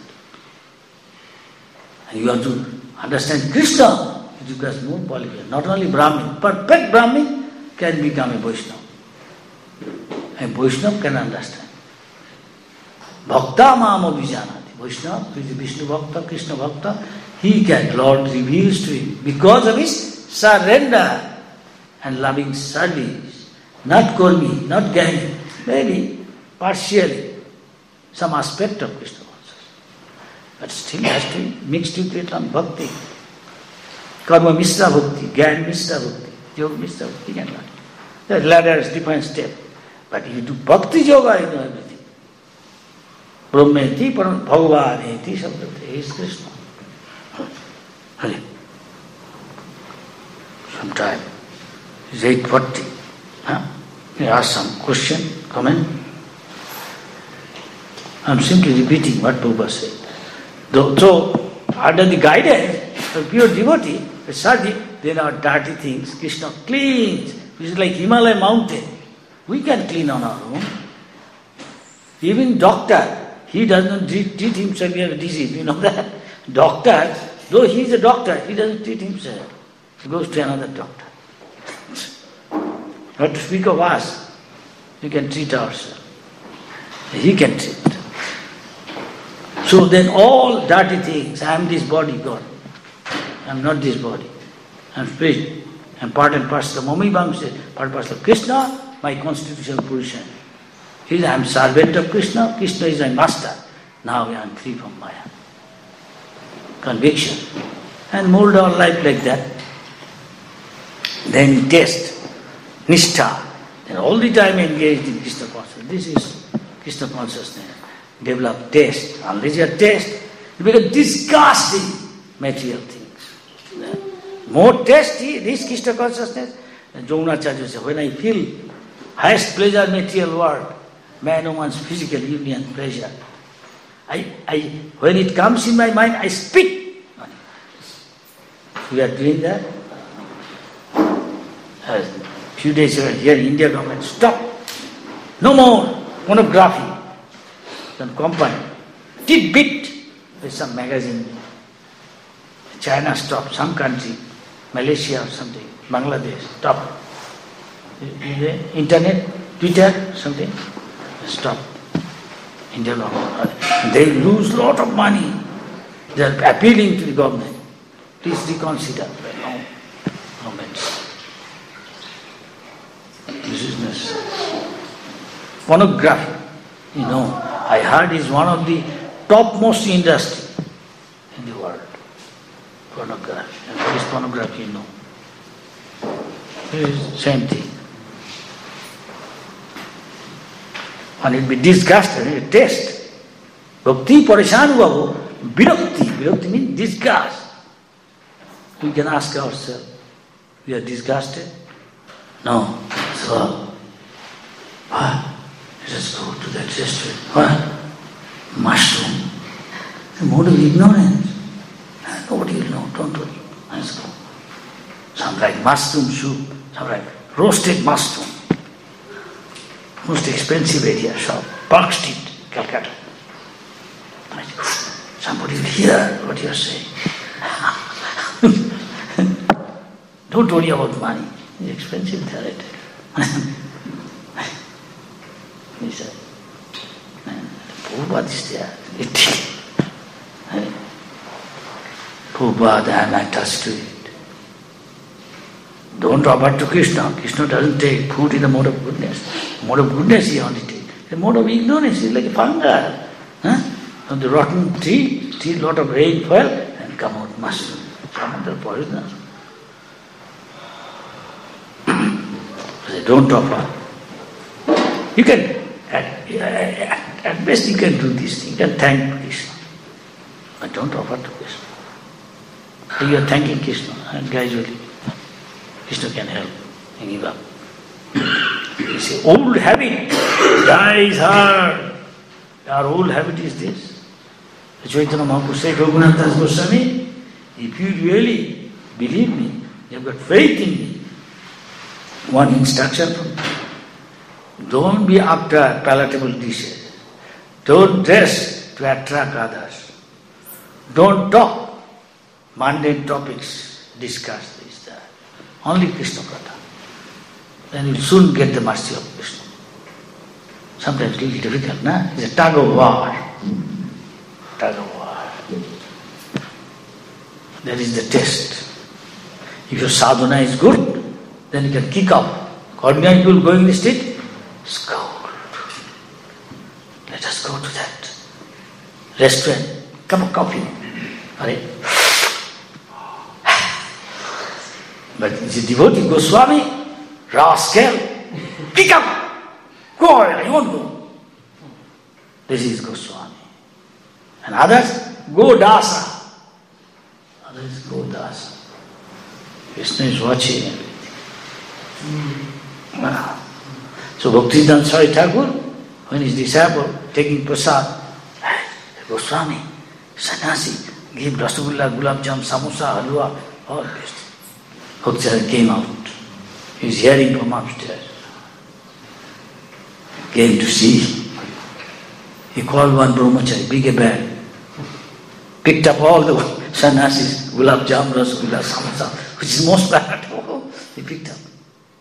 And you have to understand Krishna. It requires more qualification. Not only Brahmin, perfect Brahmin can become a Vaishnava. A Vaishnava can understand. Bhakta mama vijanati. Vaishnava, who is Vishnu Bhakta, Krishna Bhakta, he can, Lord reveals to him because of his surrender and loving service. Not Kurmi, not Gani, maybe partially some aspect of Krishna consciousness. But still has to be mixed with it on bhakti. Karma Mishra Bhakti, Gyan Mishra Bhakti, Yoga Mishra Bhakti, you can learn. There are ladders, different steps. But if you do Bhakti Yoga, you know everything. Brahmeti, Bhagavaneti, Sabdate, he is Krishna. Hari. Sometime. It's 8:40. You ask some question, comment. I'm simply repeating what Prabhupada said. So, under the guidance of pure devotee, the sadhi, there are dirty things. Krishna cleans. This is like Himalaya mountain. We can clean on our own. Even doctor, he does not treat himself with a disease. You know that? Doctor, though he is a doctor, he doesn't treat himself. He goes to another doctor. Not to speak of us, we can treat ourselves. He can treat. So then all dirty things, I am this body, God. I am not this body. I am spirit. I am part and parcel of Mami Bham said, part and parcel of Krishna, my constitutional position. I am servant of Krishna, Krishna is my master. Now I am free from Maya. Conviction. And mold our life like that. Then you taste nishtha. Then all the time engaged in Krishna consciousness. This is Krishna consciousness. Develop taste. Unless you have taste, you become disgusting material things. More tasty, this Krishna consciousness. And Jaunacharya says, when I feel highest pleasure material world, man or one's physical union pleasure, when it comes in my mind, I spit on it. We are doing that. A few days ago here in India government, stop. No more pornography. Some company. Tidbit. There's some magazine. China stopped, some country, Malaysia or something, Bangladesh, stop. Internet, Twitter, something, stop. India government. They lose a lot of money. They are appealing to the government. Please reconsider. No, governments. Business. Pornography, I heard is one of the topmost industry in the world. Pornography. And what is pornography, It is same thing. And it will be disgusted, it will taste. Bhakti parishan babu, virakti. Virakti means disgust. We can ask ourselves, we are disgusted? No. So, let us go to that restaurant. What? Mushroom. The mode of ignorance. Nobody will know, don't worry. Let's go. Some like mushroom soup, some like roasted mushroom. Most expensive area shop, Park Street, Calcutta. Somebody will hear what you are saying. Don't worry about money. It's expensive there. He said, Prabhupada is there. Prabhupada, I am attached to it. Don't offer to Krishna. Krishna doesn't take food in the mode of goodness. Mode of goodness he only takes. The mode of ignorance is like a fungi. From the rotten tree, lot of rain fell and come out mushroom. Some of them poisonous. They don't offer. You can, at best you can do this thing. You can thank Krishna. But don't offer to Krishna. So you are thanking Krishna and gradually Krishna can help and give up. You say, old habit dies hard. Our old habit is this. Chaitanya Mahaprabhu said, Raghunath Das Goswami, if you really believe me, you have got faith in me, one instruction from me. Don't be after palatable dishes. Don't dress to attract others. Don't talk mundane topics, discuss this, that. Only Krishna Katha. Then you'll soon get the mercy of Krishna. Sometimes it's really difficult, na? It's a tug of war. Tug of war. That is the test. If your sadhana is good, then you can kick out. Ordinary people going in the street, scold. Let us go to that restaurant, cup of coffee. Right? But it's a devotee, Goswami, rascal, kick up. Go away, I won't go. This is Goswami. And others, go dasa. Others go dasa. Krishna is watching everything. So Bhaktivedanta Swami Thakur, when his disciple taking prasad, Goswami, sannyasi, give rasgulla, gulab jam, samosa, halwa, all this. Bhaktivedanta came out. He is hearing from upstairs. Came to see. He called one brahmachari, big a bag. Picked up all the sannyasis, gulab jam, rasgulla, samosa, which is most palatable. He picked up.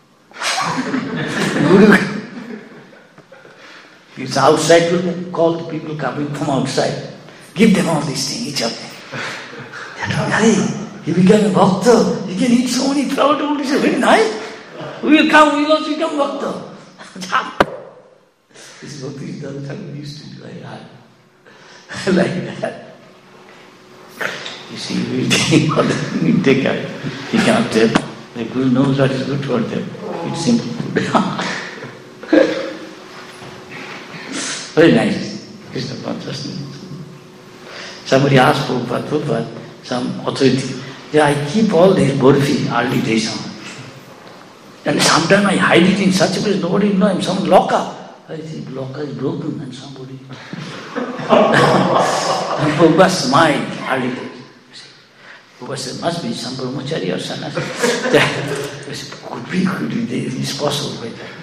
It's outside, will call the people coming from outside. Give them all these things, each of them. They are hey, he became a bhakta. He can eat so many palatable dishes. Very nice. We will come, we will also become bhakta. This is what Bhaktivedanta Thakur used to do like that. You see, we take care. He cannot tell. The Guru knows what is good for them. It's simple food. Very nice, Krishna consciousness. Somebody asked Prabhupada, some authority, I keep all these burfi early days on. And sometimes I hide it in such a place, nobody will know I'm some locker. I think locker is broken and somebody. And Prabhupada smiled early days. Prabhupada said, must be some brahmachari or sannyasi. Could be, it's possible.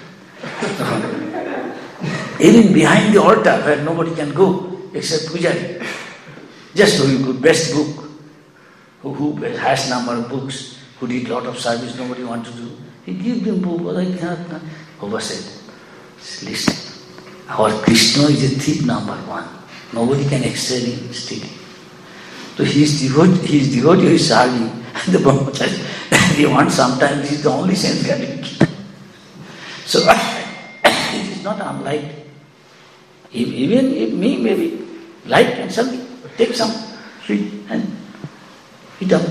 Even behind the altar where nobody can go except Pujari. Just who you could, best book, who has number of books, who did lot of service, nobody wanted to do. He gave them Prabhupada. Prabhupada said, listen, our Krishna is a thief number one. Nobody can excel in stealing. So his devotee is serving, and the brahmachari, they want sometimes, he is the only sense getting. So it is not unlike. Even if me maybe like and something, take some sweet and eat up.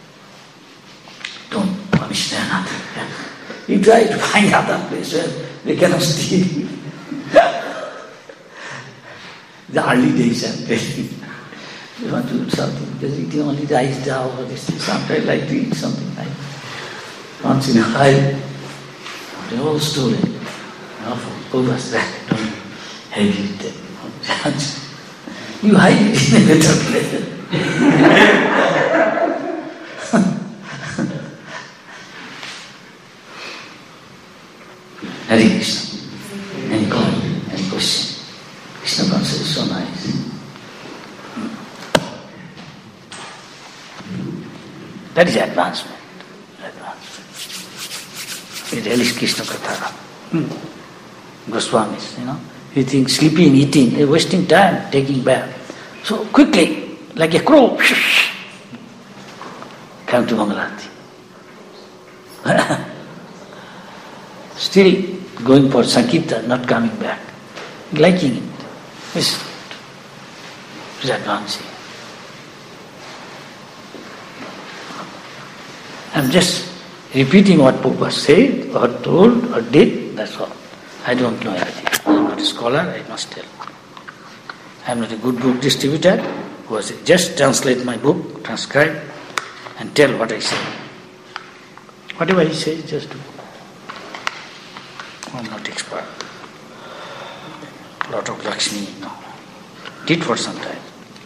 Don't punish them another. You try to find other place where they cannot steal. The early days I'm telling. You want to eat something, because eating only the ice dough or this thing, sometimes I like to eat something like once in a while. The whole story. Over that, don't hide it there. You hide it in a better place. Hare Krishna. Any comment? Any question? Krishna consciousness is so nice. That is advancement. We relish Krishna Katha. Goswamis, he thinks sleeping, eating, wasting time, taking bath. So quickly, like a crow, come to Mangalarti. Still going for Sankirtan, not coming back. Liking it. It's advancing. I'm just repeating what Prabhupada said, or told, or did, that's all. I don't know anything. I'm not a scholar, I must tell. I'm not a good book distributor, who has just translate my book, transcribe, and tell what I say. Whatever he says, just do. I'm not expert. Lot of Lakshmi, no. Did for some time.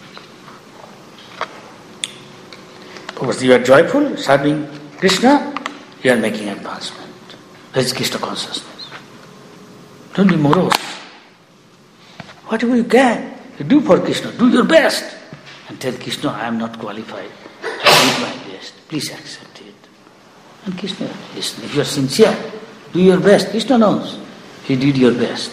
Because you are joyful, serving Krishna, you are making advancement. That is Krishna consciousness. Don't be morose. Whatever you can, you do for Krishna. Do your best. And tell Krishna, I am not qualified. I did my best. Please accept it. And Krishna, listen, if you are sincere, do your best. Krishna knows. You did your best.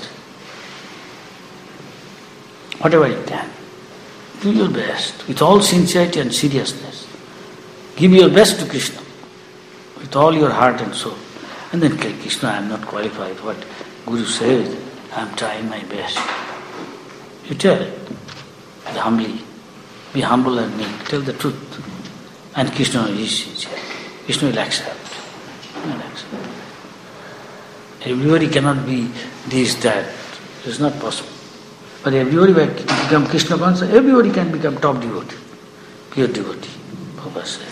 Whatever you can. Do your best. With all sincerity and seriousness. Give your best to Krishna. With all your heart and soul. And then tell Krishna, I am not qualified. What Guru says, I am trying my best. You tell humbly. Be humble and meek. Tell the truth. And Krishna is sincere. Krishna will accept. Everybody cannot be this, that. It is not possible. But everybody will become Krishna conscious. Everybody can become top devotee. Pure devotee. Prabhupada said.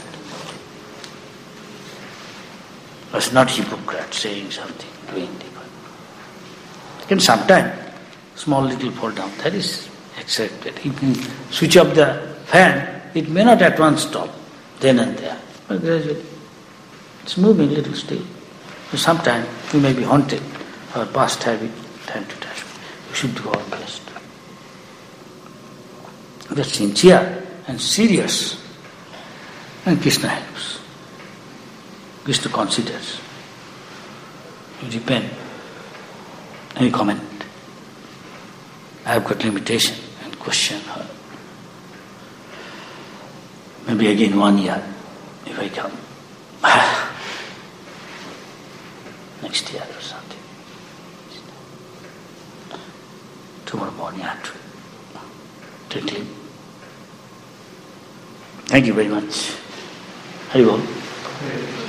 It's not hypocrite saying something, doing different. Can sometimes small little fall down. That is accepted. If you switch off the fan, it may not at once stop, then and there. But gradually, it's moving a little still. So sometimes we may be haunted, our past habit, time to time. We should do our best. That's sincere and serious. And Krishna helps. Krishna considers. You repent. Any comment? I have got limitation and question her. Maybe again 1 year, if I come. Next year or something. Tomorrow morning I have to leave. Thank you very much. Hari Bol.